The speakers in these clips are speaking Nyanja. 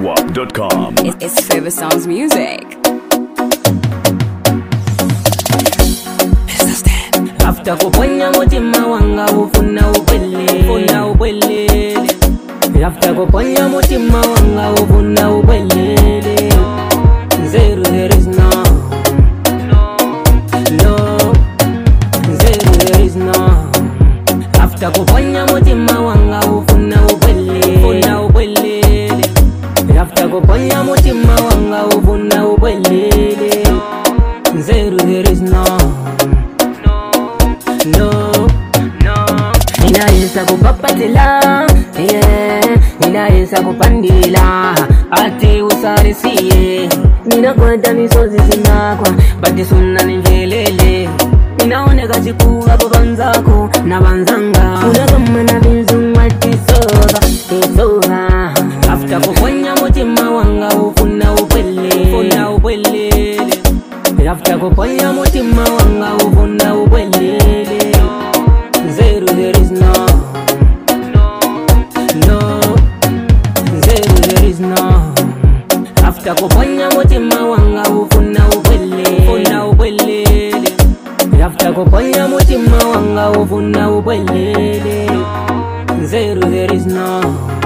ZWAP.com. It's Favorite Songs Music. After kuponya mutima wanga ufuna ubwelele After kuponya mutima wanga ufuna ubwelele Zero there is no Zero there is no After kuponya mutima wanga ufuna ubwelele After kuponya mutima wanga ufuna ubwelele Zero there is no Ninaweza kupapatila, ninaweza kupandila, ati usarisiye. Ninakwenda misozi sinakwa, bati suna ninjelele. Ninaoneka chikuwa kubanzako na banzanga. Unakama na binzunga tisoba. After kuponya mutima wanga ufuna ubwelele. After kuponya mutima wanga ufuna ubwelele. Zero there is no Zero there is no After kuponya mutima wanga ufuna ubwelele After kuponya mutima wanga ufuna ubwelele Zero there is no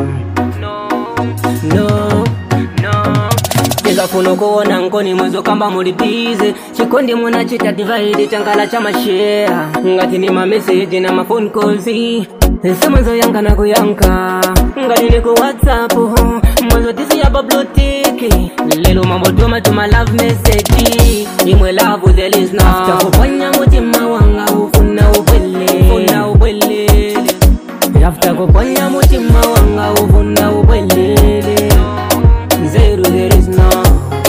Funo kuona nkoni mwezo kamba mulipize Chikondi muna chita divide changala cha mashare Ngati ni ma message na ma phone calls Samazo yanga na kuyanka Ngati ni ku WhatsApp Mwezo tisi ya bablotiki Lelo mambo tuma love message Imwe love there is no After kuponya mutima wanga ufuna ubwelele After kuponya mutima wanga ufuna ubwelele Zero there is no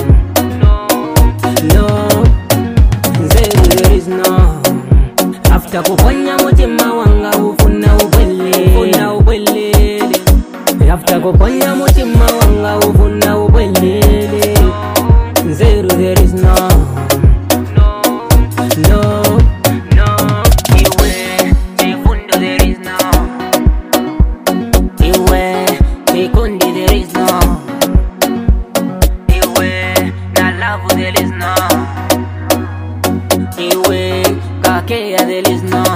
Zero there is no After kuponya mutima wanga ufuna ubwelele After kuponya mutima wanga ufuna ubwelele Zero there is no Iwe, chifundo there is no Iwe, chikundi there is no Love there is no Iwe kakea there is no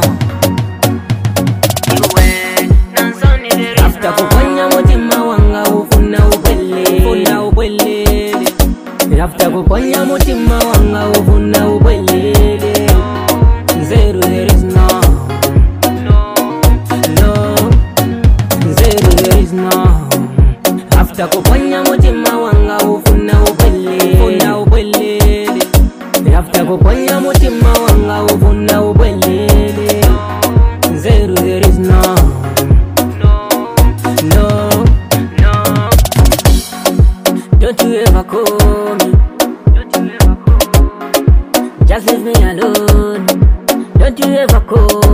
Iwe nansoni there is no After kuponya mutima wanga ufuna ubwelele After kuponya mutima wanga ufuna ubwelele Zero there is no Zero there is no After kuponya mutima wanga ufuna ubwelele After kuponya mutima wanga ufuna ubwelele Zero there is no Don't you ever call me Just leave me alone Don't you ever call